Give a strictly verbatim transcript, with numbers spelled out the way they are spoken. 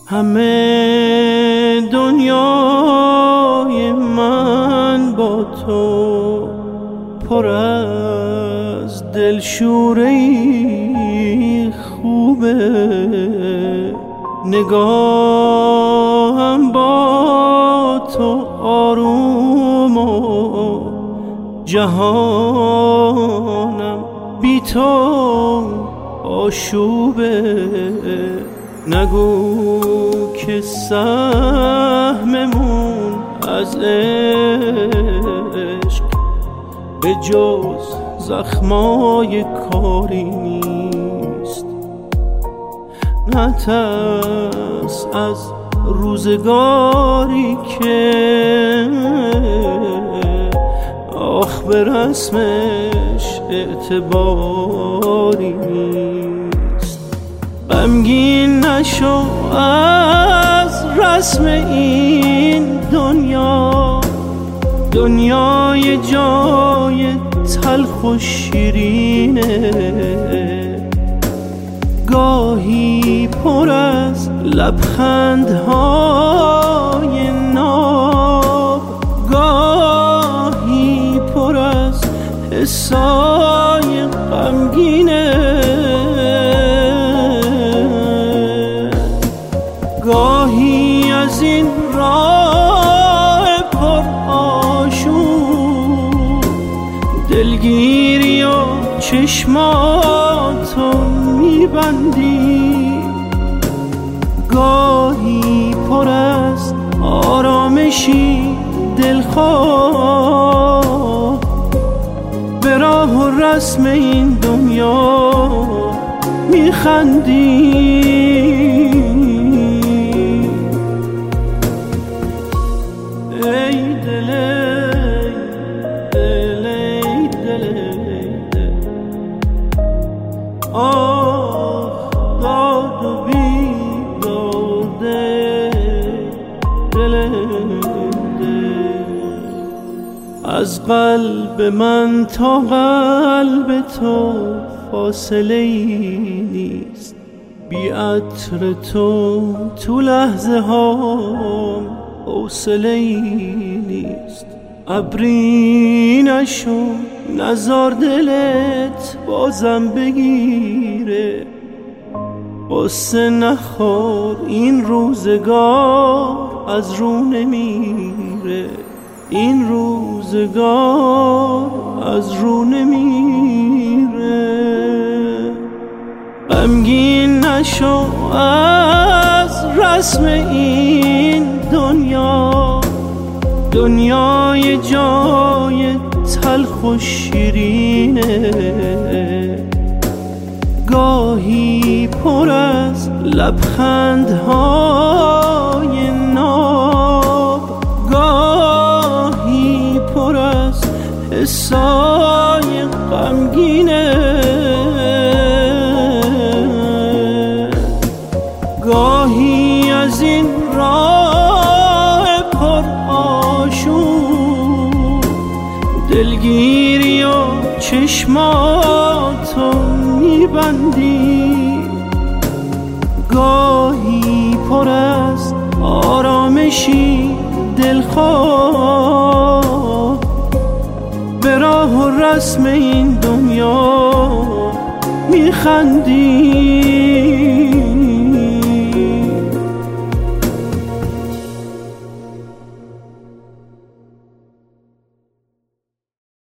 همه دنیای من با تو پر از دلشوری خوبه، نگاهم با تو آروم و جهانم بی تو آشوبه. نگو که سهممون از عشق به جز زخمای کاری نیست. نترس از روزگاری که آخ به رسمش اعتباری نیست. غمگین نشو از رسم این دنیا، دنیای جای تلخ و شیرینه، گاهی پر از لبخندهای ناب، گاهی پر از حسای غمگینه، گاهی از این راه پر آشوب دلگیری و چشماتو میبندی، گاهی پر از آرامشی دلخواه به راه و رسم این دنیا میخندی. ای دل دل دل آه داد و بیداده دل از قلب من تا قلب تو فاصله ای نیست، بی عطر تو تو لحظه ها حوصله ای نیست. ابری نشو نزار دلت بازم بگیره، قصه نخور این روزگار از رو نمیره، این روزگار از رو نمیره. غمگین نشو از رسم این دنیا، دنیای جای تلخ و شیرینه، گاهی پر از لبخندهای ناب، گاهی پر از حسای غمگینه، گاهی از این راه پر آشوب دلگیری و چشماتو میبندی، گاهی پر از آرامشی دلخواه به راه و رسم این دنیا میخندی.